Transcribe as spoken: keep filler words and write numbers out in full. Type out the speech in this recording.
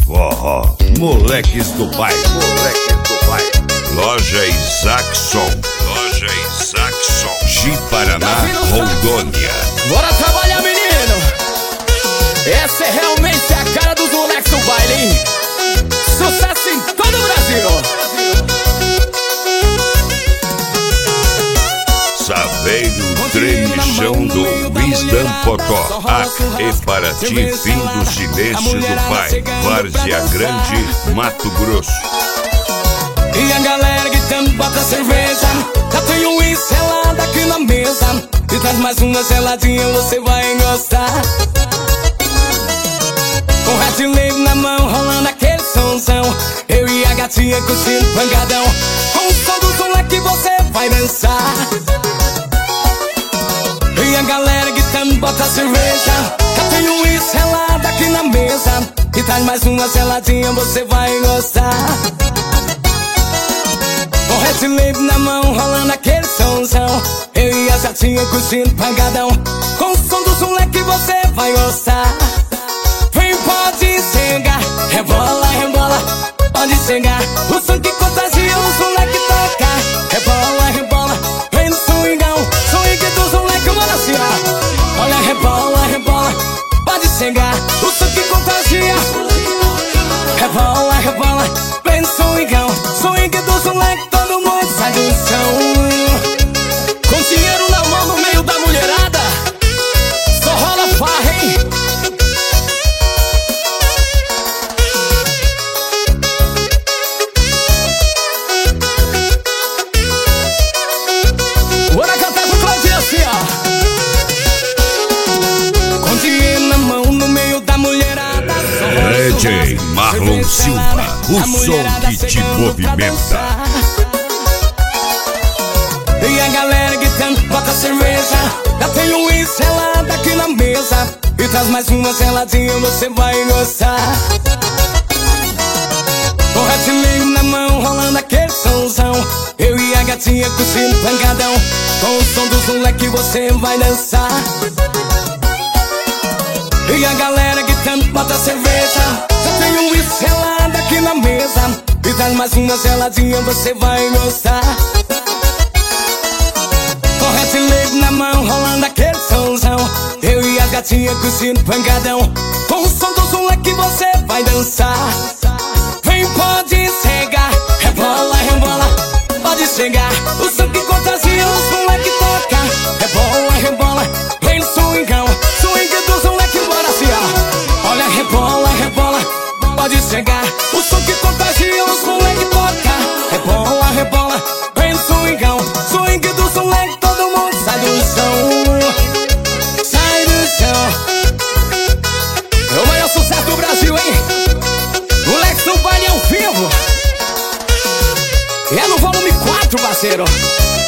forró, moleques do bairro, moleques do bairro. Loja Isaacson, Loja Isaacson, Ji-Paraná, Rondônia. Bora trabalhar, menino! Essa é realmente a cara dos moleques do baile, hein? Sucesso em todo o Brasil! Saveiro, tremichão do Wisdom Potó, Acre e Paraty, fim do silêncio do pai, Várzea Grande, Mato Grosso. E a galera gritando, bota cerveja. Já tem um uísque gelado aqui na mesa. E traz mais uma geladinha, você vai gostar. Com Red Label na mão, rolando aquele sonzão. Eu e a gatinha curtindo pancadão. Com o som do som é que você vai dançar. E a galera gritando, bota cerveja. Já tem um uísque gelado aqui na mesa. E traz mais uma geladinha, você vai gostar. Com Red Label na mão, rolando aquele sonzão. Eu e a gatinha curtindo pancadão. Com o som do som é que você vai gostar. Vem, pode chegar, rebola, rebola, pode chegar. O som que contagia os moleque toca. Rebola, rebola, vem no swingão. Swing dos moleque, manda assim, ó. Olha, rebola, rebola, pode chegar. O som que contagia. Rebola, rebola, vem no swingão. Swing dos moleque, todo mundo sai do chão. Com dinheiro na mão no meio da mulherada, só rola farra, hein? Bora cantar com o Claudinho assim, ó. Com dinheiro na mão no meio da mulherada, só rola D J Marlon Silva, o som que te movimenta. E a galera gritando, bota cerveja. Já tem um uísque gelado aqui na mesa. E traz mais uma geladinha, você vai gostar. Com Red Label na mão, rolando aquele sonzão. Eu e a gatinha curtindo pancadão. Com o som dos moleque você vai dançar. E a galera gritando, bota cerveja. Já tem um uísque gelado aqui na mesa. E traz mais uma geladinha, você vai gostar. Com Red Label na mão, rolando aquele sonzão. Eu e a gatinha curtindo pancadão. Com o som dos moleque você vai dançar. Vem, pode chegar, rebola, rebola, pode chegar. O som que contagia os moleque toca. Rebola, rebola, vem no swingão. Swing dos moleque, bora assim, ó. Olha, rebola, rebola, pode chegar. O som que contagia os moleque toca. Rebola, rebola, vem no swingão. Swing dos moleque, todo mundo sai do chão. Sai do chão. É o maior sucesso do Brasil, hein? Moleque do baile ao vivo. É no volume quatro, parceiro.